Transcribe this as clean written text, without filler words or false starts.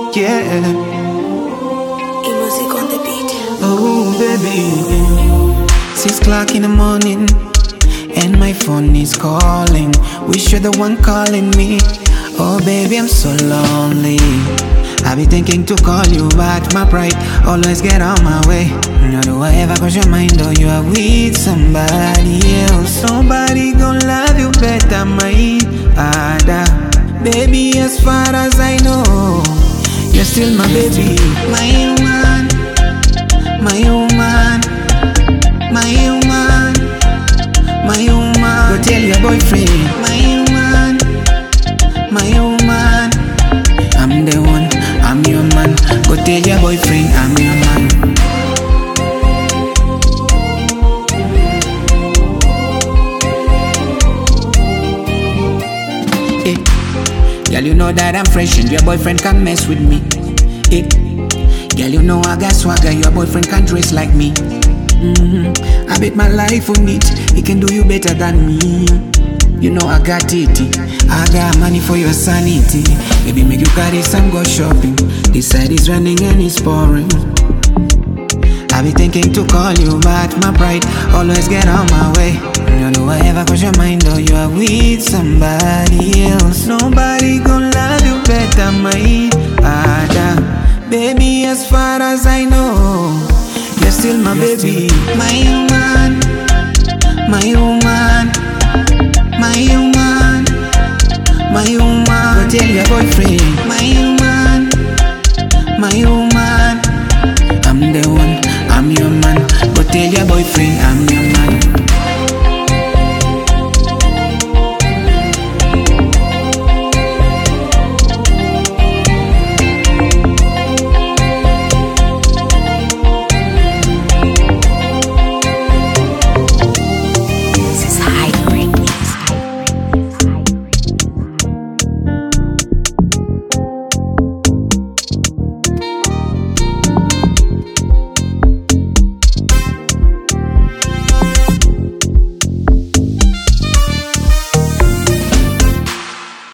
Yeah. E-music on the beat. Oh baby, 6 o'clock in the morning and my phone is calling. Wish you're the one calling me. Oh baby, I'm so lonely. I be thinking to call you, but my pride always get on my way. Now do I ever cross your mind or you are with somebody else? Nobody gon' love you better, my Ada. Baby, as far as I know, you're still my baby. My human, my human, my human, my human. Go tell your boyfriend, my human, my human. I'm the one, I'm your man. Go tell your boyfriend, I'm your man. Hey, girl, you know that I'm fresh and your boyfriend can't mess with me. Hey, girl, you know I got swagger, your boyfriend can't dress like me. I bet my life on it, he can do you better than me. You know I got it, I got money for your sanity. Baby, make you carry some, go shopping. This side is running and it's pouring. I be thinking to call you, but my pride always get on my way. You know I ever cross your mind or you are with somebody else. Nobody gon' love you better, my Ada. Baby, as far as I know, you're still my baby. My human, my human, my human, my human. Go tell your boyfriend,